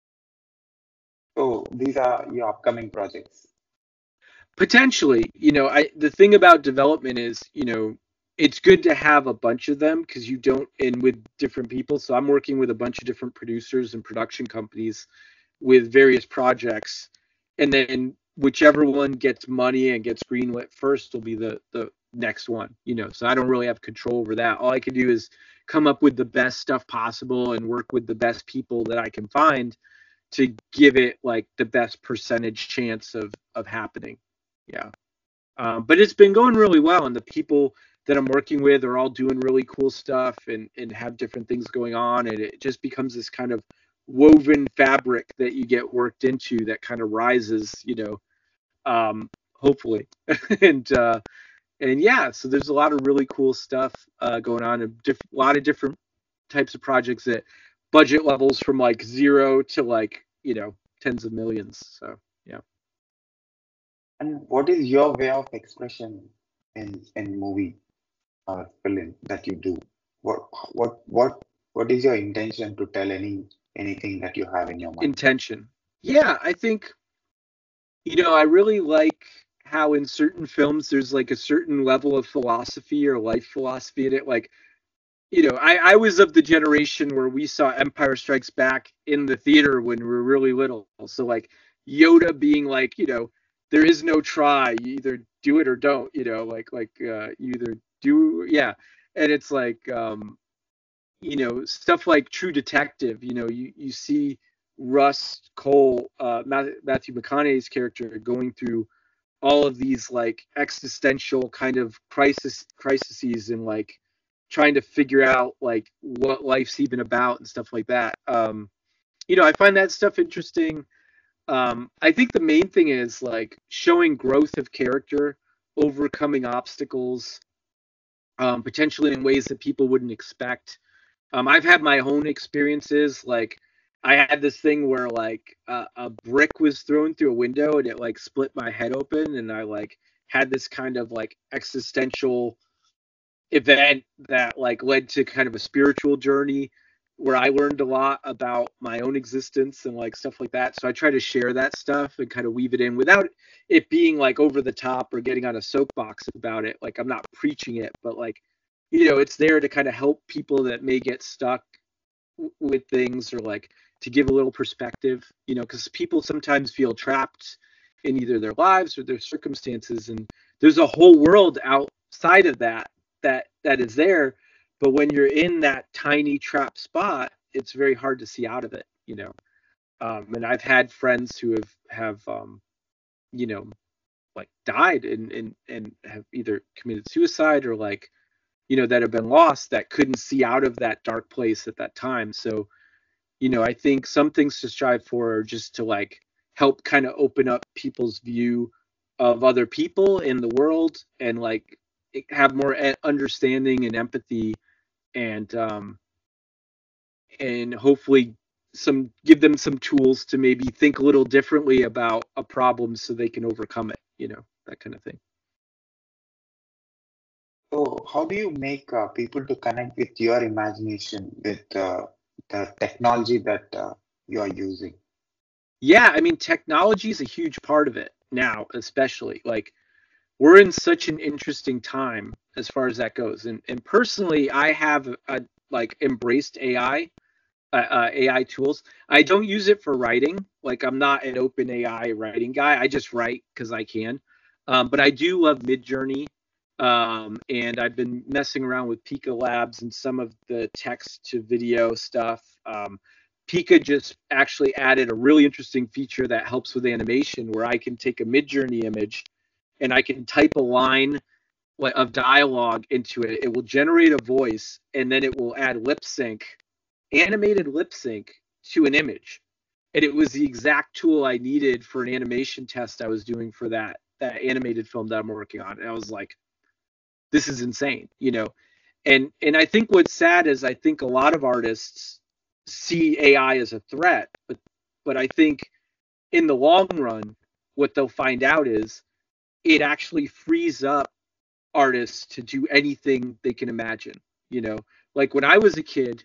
So these are your upcoming projects. Potentially, you know, I the thing about development is, you know, it's good to have a bunch of them because you don't, and with different people. So I'm working with a bunch of different producers and production companies with various projects, and then whichever one gets money and gets greenlit first will be the the next one, you know. So I don't really have control over that. All I can do is come up with the best stuff possible and work with the best people that I can find to give it like the best percentage chance of of happening. Yeah. Um, but it's been going really well, and the people that I'm working with are all doing really cool stuff and and have different things going on, and it just becomes this kind of woven fabric that you get worked into that kind of rises, you know, um, hopefully. and uh, and yeah, so there's a lot of really cool stuff uh, going on, a diff- lot of different types of projects that budget levels from like zero to like, you know, tens of millions. So yeah. And what is your way of expression in in movie or film that you do? What what what what is your intention to tell any anything that you have in your mind? Intention. Yeah, I think, you know, I really like how in certain films there's like a certain level of philosophy or life philosophy in it. Like, you know, I, I was of the generation where we saw Empire Strikes Back in the theater when we were really little. So like Yoda being like, you know, there is no try. You either do it or don't, you know, like like uh, you either do, yeah. And it's like, um, you know, stuff like True Detective. You know, you you see Russ Cole, uh, Matthew McConaughey's character going through all of these like existential kind of crisis crises and like trying to figure out like what life's even about and stuff like that. Um, you know, I find that stuff interesting. Um, I think the main thing is like showing growth of character, overcoming obstacles, um, potentially in ways that people wouldn't expect. Um, I've had my own experiences. Like I had this thing where like uh, a brick was thrown through a window and it like split my head open, and I like had this kind of like existential event that like led to kind of a spiritual journey where I learned a lot about my own existence and like stuff like that. So I try to share that stuff and kind of weave it in without it being like over the top or getting on a soapbox about it. Like I'm not preaching it, but like, you know, it's there to kind of help people that may get stuck w- with things, or like to give a little perspective, you know, because people sometimes feel trapped in either their lives or their circumstances. And there's a whole world outside of that that that is there, but when you're in that tiny trap spot, it's very hard to see out of it, you know. Um, and I've had friends who have have um, you know, like died and and and have either committed suicide or like, you know, that have been lost that couldn't see out of that dark place at that time. So, you know, I think some things to strive for are just to like help kind of open up people's view of other people in the world, and like have more e- understanding and empathy, and um and hopefully some give them some tools to maybe think a little differently about a problem so they can overcome it, you know, that kind of thing. So how do you make uh, people to connect with your imagination with uh, the technology that uh, you are using? Yeah, I mean, technology is a huge part of it now, especially like we're in such an interesting time as far as that goes. And and personally, I have a, like embraced A I, uh, uh, A I tools. I don't use it for writing. Like I'm not an open A I writing guy. I just write because I can. Um, but I do love Midjourney, um, and I've been messing around with Pika Labs and some of the text to video stuff. Um, Pika just actually added a really interesting feature that helps with animation, where I can take a Midjourney image and I can type a line of dialogue into it. It will generate a voice, and then it will add lip sync, animated lip sync to an image. And it was the exact tool I needed for an animation test I was doing for that that animated film that I'm working on. And I was like, this is insane, you know. And and I think what's sad is I think a lot of artists see A I as a threat, but but I think in the long run, what they'll find out is it actually frees up artists to do anything they can imagine. You know, like when I was a kid,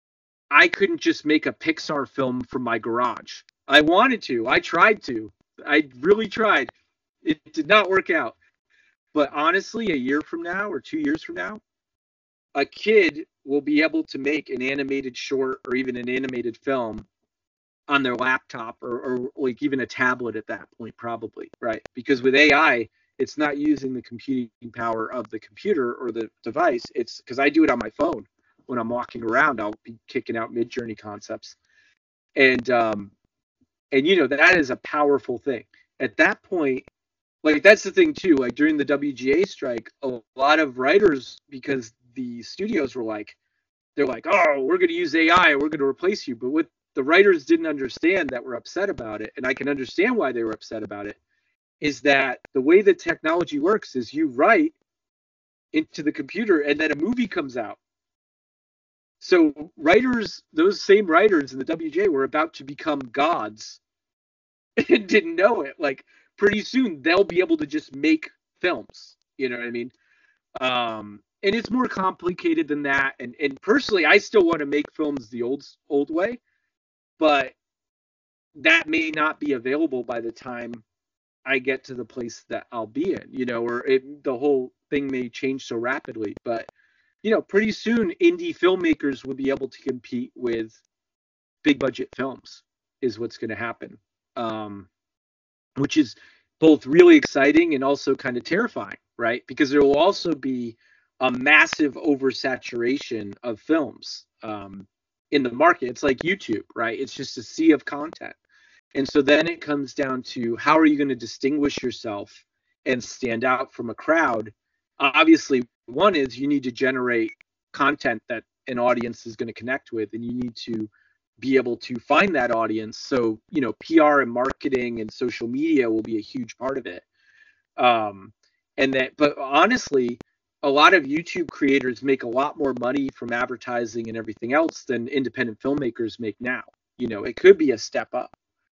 I couldn't just make a Pixar film from my garage. I wanted to. I tried to. I really tried. It did not work out. But honestly, a year from now or two years from now, a kid will be able to make an animated short or even an animated film on their laptop, or, or like even a tablet at that point, probably, right? Because with A I, it's not using the computing power of the computer or the device. It's because I do it on my phone when I'm walking around. I'll be kicking out Midjourney concepts, and um, and you know that is a powerful thing. At that point, like that's the thing too. Like during the W G A strike, a lot of writers, because the studios were like, they're like, oh, we're going to use A I, we're going to replace you. But what the writers didn't understand that were upset about it, and I can understand why they were upset about it, is that the way that technology works is you write into the computer and then a movie comes out. So writers, those same writers in the W G A were about to become gods and didn't know it. Like pretty soon they'll be able to just make films. You know what I mean? Um, and it's more complicated than that. And and personally, I still want to make films the old old way, but that may not be available by the time I get to the place that I'll be in. You know, or it, the whole thing may change so rapidly. But you know, pretty soon indie filmmakers will be able to compete with big budget films. Is what's going to happen. Um, which is both really exciting and also kind of terrifying, right? Because there will also be a massive oversaturation of films um, in the market. It's like YouTube, right? It's just a sea of content. And so then it comes down to how are you going to distinguish yourself and stand out from a crowd? Obviously, one is you need to generate content that an audience is going to connect with, and you need to be able to find that audience. So, you know, P R and marketing and social media will be a huge part of it. Um, and that, but honestly, a lot of YouTube creators make a lot more money from advertising and everything else than independent filmmakers make now. You know, it could be a step up.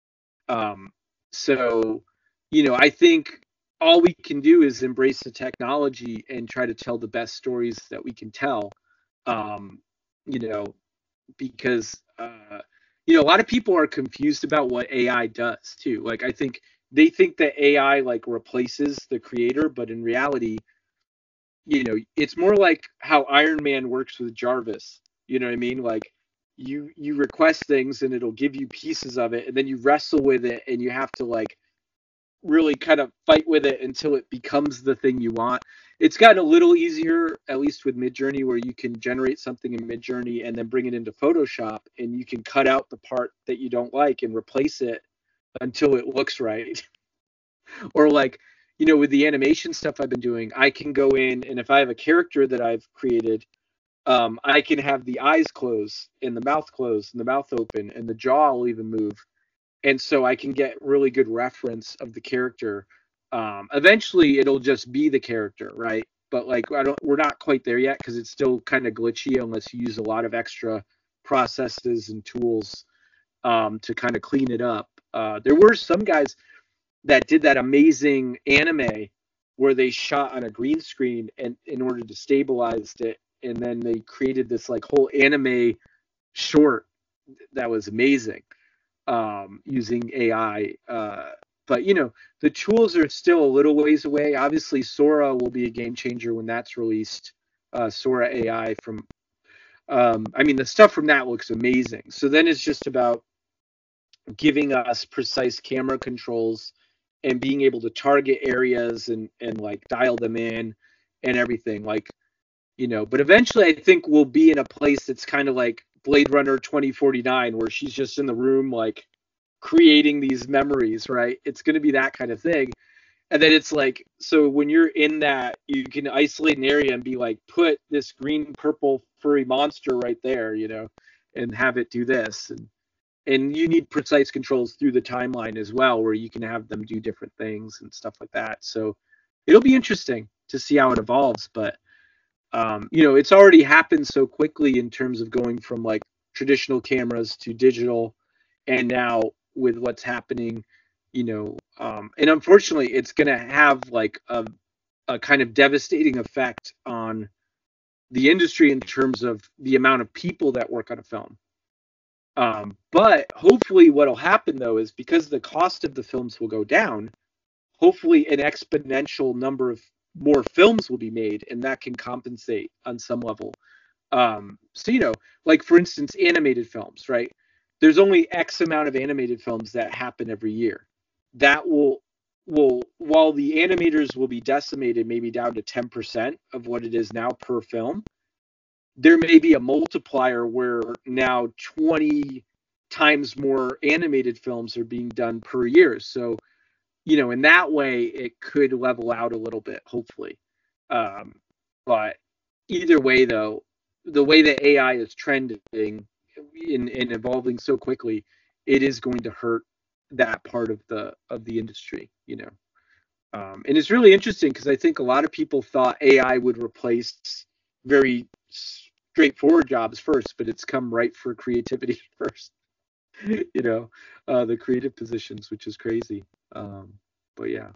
Um, so, you know, I think all we can do is embrace the technology and try to tell the best stories that we can tell. Um, you know, because uh, you know, a lot of people are confused about what A I does too. Like I think they think that A I like replaces the creator, but in reality, you know, it's more like how Iron Man works with Jarvis. You know what I mean? Like you you request things and it'll give you pieces of it, and then you wrestle with it and you have to like really kind of fight with it until it becomes the thing you want. It's gotten a little easier, at least with Midjourney, where you can generate something in Midjourney and then bring it into Photoshop, and you can cut out the part that you don't like and replace it until it looks right. Or like, you know, with the animation stuff I've been doing, I can go in and if I have a character that I've created, um, I can have the eyes close and the mouth close and the mouth open and the jaw will even move. And so I can get really good reference of the character. Um, eventually, it'll just be the character, right? But like, I don't, we're not quite there yet because it's still kind of glitchy unless you use a lot of extra processes and tools um, to kind of clean it up. Uh, there were some guys that did that amazing anime where they shot on a green screen and in order to stabilize it, and then they created this like whole anime short that was amazing. Um, using A I. Uh, but, you know, the tools are still a little ways away. Obviously, Sora will be a game changer when that's released. Uh, Sora A I from, um, I mean, the stuff from that looks amazing. So then it's just about giving us precise camera controls and being able to target areas and, and like dial them in and everything. Like, you know, but eventually I think we'll be in a place that's kind of like Blade Runner twenty forty-nine, where she's just in the room, like creating these memories, right? It's going to be that kind of thing. And then it's like, so when you're in that, you can isolate an area and be like, put this green, purple, furry monster right there, you know, and have it do this. And, and you need precise controls through the timeline as well, where you can have them do different things and stuff like that. So it'll be interesting to see how it evolves. But Um, you know, it's already happened so quickly in terms of going from like traditional cameras to digital, and now with what's happening, you know, um, and unfortunately, it's going to have like a, a kind of devastating effect on the industry in terms of the amount of people that work on a film. Um, but hopefully, what'll happen though is because the cost of the films will go down, hopefully an exponential number of more films will be made, and that can compensate on some level. Um, so, you know, like for instance, animated films, right? There's only X amount of animated films that happen every year. That will, will while the animators will be decimated maybe down to ten percent of what it is now per film, there may be a multiplier where now twenty times more animated films are being done per year. So, you know, in that way, it could level out a little bit, hopefully. Um, but either way, though, the way that A I is trending and, and evolving so quickly, it is going to hurt that part of the of the industry, you know. Um, and it's really interesting because I think a lot of people thought A I would replace very straightforward jobs first, but it's come right for creativity first. You know, uh, the creative positions, which is crazy. Um, but yeah.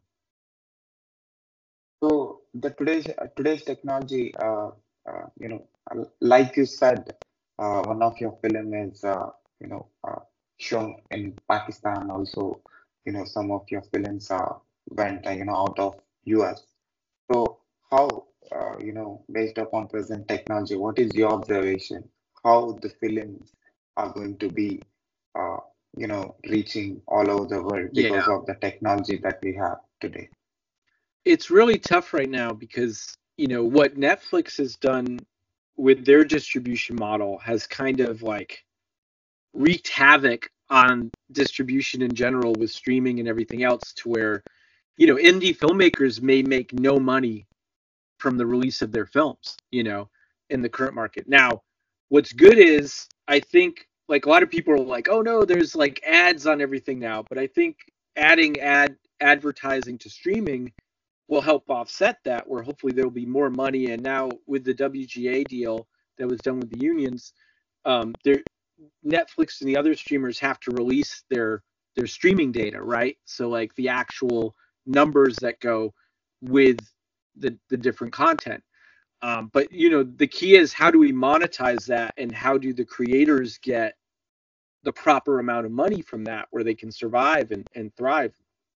So the today's uh, today's technology, uh, uh, you know, uh, like you said, uh, one of your film is, uh, you know, uh, shown in Pakistan. Also, you know, some of your films uh, went, uh, you know, out of U S. So how, uh, you know, based upon present technology, what is your observation? How the films are going to be, uh, you know, reaching all over the world because Yeah. of the technology that we have today? It's really tough right now because, you know, what Netflix has done with their distribution model has kind of like wreaked havoc on distribution in general with streaming and everything else, to where, you know, indie filmmakers may make no money from the release of their films, you know, in the current market. Now, what's good is, I think, like, a lot of people are like, oh no, there's like ads on everything now, but I think adding ad advertising to streaming will help offset that, where hopefully there'll be more money. And now with the W G A deal that was done with the unions, um, there Netflix and the other streamers have to release their their streaming data, right? So like the actual numbers that go with the the different content. Um, but you know, the key is, how do we monetize that, and how do the creators get the proper amount of money from that where they can survive and, and thrive?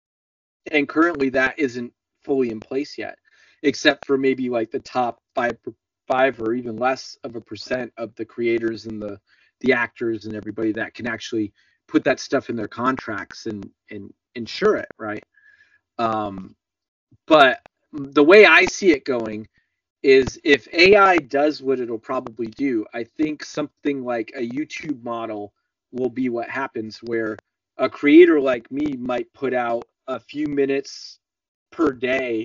And currently that isn't fully in place yet, except for maybe like the top five five or even less of a percent of the creators and the the actors and everybody that can actually put that stuff in their contracts and and ensure it, right? Um, but the way I see it going is, if A I does what it'll probably do, I think something like a YouTube model will be what happens, where a creator like me might put out a few minutes per day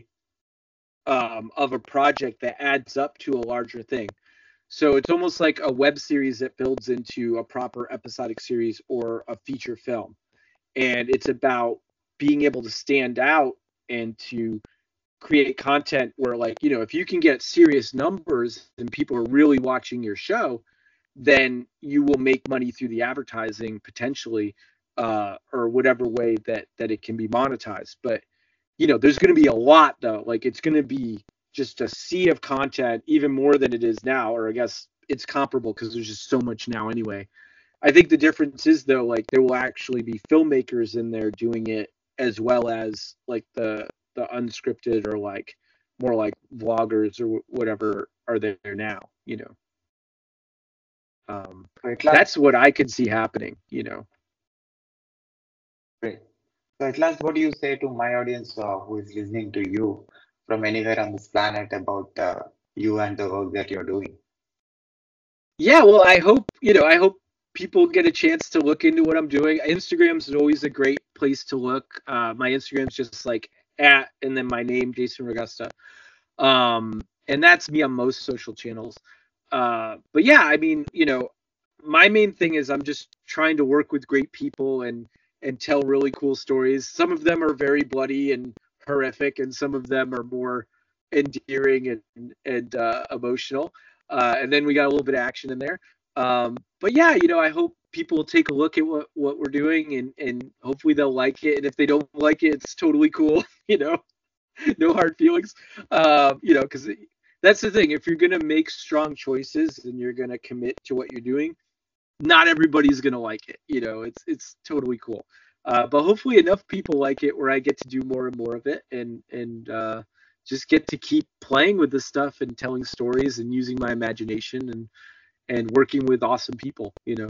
um, of a project that adds up to a larger thing. So it's almost like a web series that builds into a proper episodic series or a feature film. And it's about being able to stand out and to create content where, like, you know, if you can get serious numbers and people are really watching your show, then you will make money through the advertising potentially, uh, or whatever way that that it can be monetized. But you know, there's going to be a lot though. Like, it's going to be just a sea of content, even more than it is now, or I guess it's comparable because there's just so much now anyway. I think the difference is, though, like, there will actually be filmmakers in there doing it, as well as like the the unscripted, or like more like vloggers or whatever are there now, you know. Um, So at last, that's what I could see happening, you know. great. So at last, what do you say to my audience uh, who is listening to you from anywhere on this planet about uh, you and the work that you're doing? Yeah, well, I hope, you know, I hope people get a chance to look into what I'm doing. Instagram's always a great place to look. Uh, my Instagram's just like at and then my name, Jason Regusta. Um, and that's me on most social channels. Uh, but yeah, I mean, you know, my main thing is, I'm just trying to work with great people and and tell really cool stories. Some of them are very bloody and horrific, and some of them are more endearing and and uh, emotional. Uh, and then we got a little bit of action in there. Um, but yeah, you know, I hope people will take a look at what what we're doing, and and hopefully they'll like it. And if they don't like it, it's totally cool. You know, no hard feelings. Um, you know, because that's the thing. If you're gonna make strong choices and you're gonna commit to what you're doing, not everybody's gonna like it. You know, it's it's totally cool. Uh, but hopefully enough people like it where I get to do more and more of it, and and uh, just get to keep playing with this stuff and telling stories and using my imagination and and working with awesome people. You know.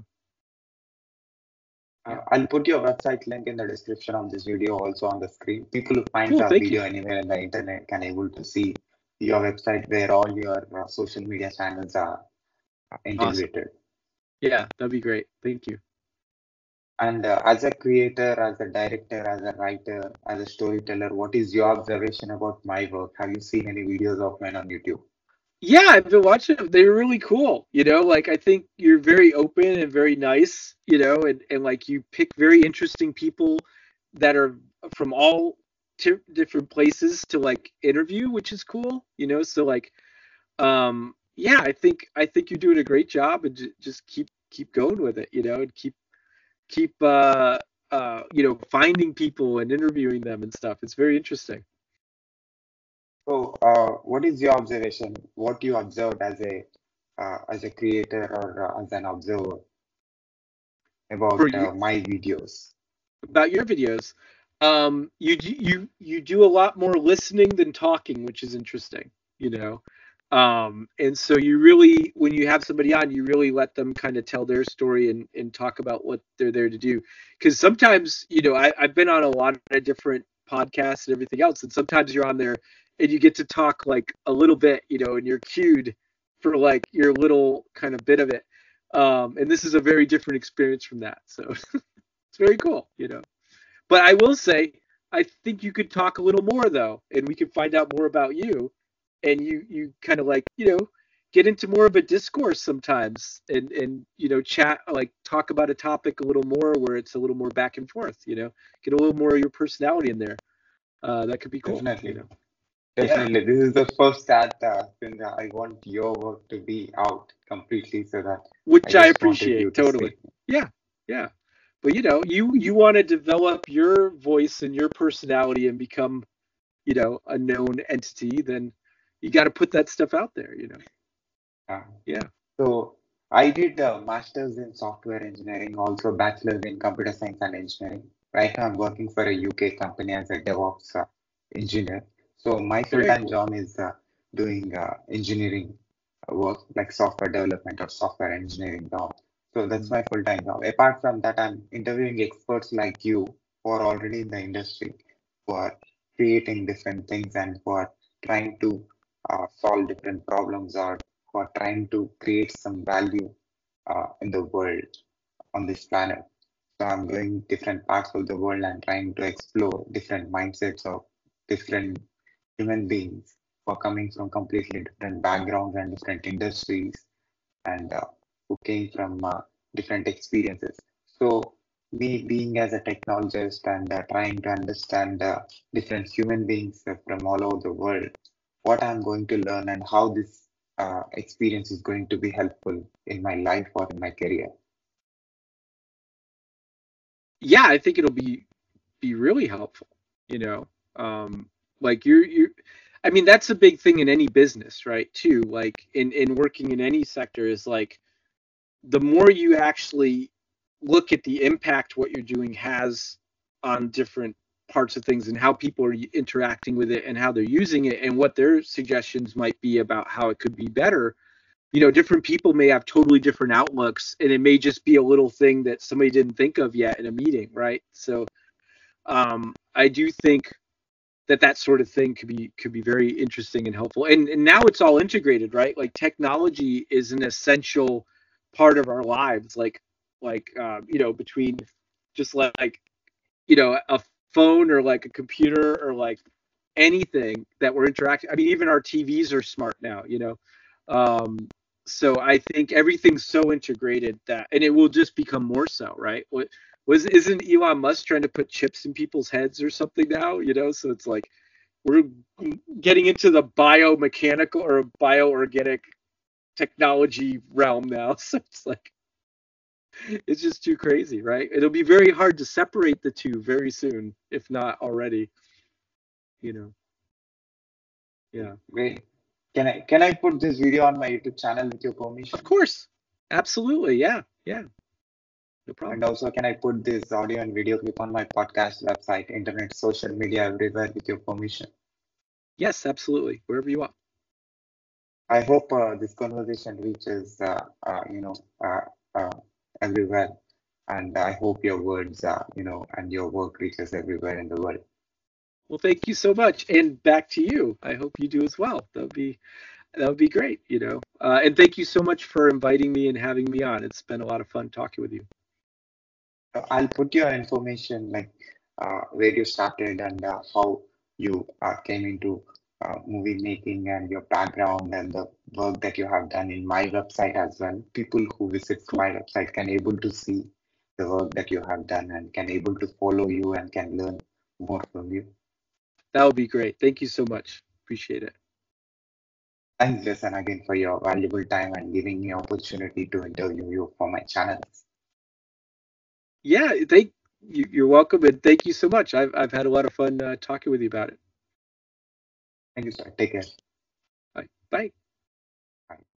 Uh, Yeah. I'll put your website link in the description of this video, also on the screen. People who find Cool. the Thank you. video anywhere in the internet can able to see your website where all your uh, social media channels are Awesome. integrated. Yeah, that'd be great. Thank you. And uh, as a creator, as a director, as a writer, as a storyteller, what is your observation about my work? Have you seen any videos of mine on YouTube? Yeah, I've been watching them. They're really cool. You know, like, I think you're very open and very nice, you know, and, and like, you pick very interesting people that are from all different places to like interview, which is cool, you know. So like, um, yeah, I think I think you're doing a great job, and j- just keep keep going with it, you know, and keep keep uh uh you know finding people and interviewing them and stuff. It's very interesting. So, uh, what is your observation? What you observed as a uh, as a creator or uh, as an observer For about you uh, my videos? about your videos, um, you d- you you do a lot more listening than talking, which is interesting, you know. Um, and so you really, when you have somebody on, you really let them kind of tell their story and and talk about what they're there to do. Because sometimes, you know, I, I've been on a lot of different podcasts and everything else, and sometimes you're on there and you get to talk like a little bit, you know, and you're cued for like your little kind of bit of it. Um, and this is a very different experience from that. So it's very cool, you know. But I will say, I think you could talk a little more though, and we could find out more about you, and you you kind of like you know get into more of a discourse sometimes, and and you know chat like talk about a topic a little more where it's a little more back and forth, you know, get a little more of your personality in there. Uh, that could be cool, you Definitely, know. Yeah, definitely. This is the first chat uh, since I want your work to be out completely, so that I which I just wanted you appreciate to totally. speak. Yeah, yeah. But you know, you you want to develop your voice and your personality and become you know, a known entity, then you got to put that stuff out there, you know. Uh, Yeah. so I did a master's in software engineering, also bachelor's in computer science and engineering. Right now, I'm working for a U K company as a DevOps uh, engineer. So my Very full-time cool. job is uh, doing uh, engineering work, like software development or software engineering job. So that's Mm. my full-time job. Apart from that, I'm interviewing experts like you who are already in the industry, who are creating different things and who are trying to uh, solve different problems or who are trying to create some value uh, in the world on this planet. So I'm going different parts of the world and trying to explore different mindsets of different human beings who are coming from completely different backgrounds and different industries and uh, who came from uh, different experiences. So me being as a technologist and uh, trying to understand uh, different human beings uh, from all over the world, what I'm going to learn and how this uh, experience is going to be helpful in my life or in my career. Yeah, I think it'll be be really helpful, you know. Um like you're you're I mean that's a big thing in any business, right? Too. Like in in working in any sector is like the more you actually look at the impact what you're doing has on different parts of things and how people are interacting with it and how they're using it and what their suggestions might be about how it could be better, you know, different people may have totally different outlooks and it may just be a little thing that somebody didn't think of yet in a meeting, right? So um, I do think that that sort of thing could be could be very interesting and helpful. And, and now it's all integrated, right? Like technology is an essential part of our lives. Like like um, you know, between just like you know a phone or like a computer or like anything that we're interacting. I mean, even our T Vs are smart now. You know, um, so I think everything's so integrated that, and it will just become more so, right? What was isn't Elon Musk trying to put chips in people's heads or something now? You know, so it's like we're getting into the biomechanical or bioorganic technology realm now. So it's like it's just too crazy, right? It'll be very hard to separate the two very soon, if not already. You know, yeah. Great. Can I can I put this video on my YouTube channel with your Of permission? course, absolutely, yeah, yeah, no And problem. also, can I put this audio and video clip on my podcast website, internet, social media, everywhere with your permission? Yes, absolutely, wherever you want. I hope uh, this conversation reaches, uh, uh, you know, uh, uh, everywhere, and I hope your words, uh, you know, and your work reaches everywhere in the world. Well, thank you so much, and back to you. I hope you do as well. That would be that would be great, you know. Uh, and thank you so much for inviting me and having me on. It's been a lot of fun talking with you. Uh, I'll put your information, like uh, where you started and uh, how you uh, came into uh, movie making and your background and the work that you have done in my website as well. People who visits Cool. my website can able to see the work that you have done and can able to follow you and can learn more from you. That would be great. Thank you so much. Appreciate it. Thanks, Jason, again for your valuable time and giving me opportunity to interview you for my channel. Yeah, thank you. You're welcome, and thank you so much. I've I've had a lot of fun uh, talking with you about it. Thank you, sir. Take care. Bye. Bye. Bye.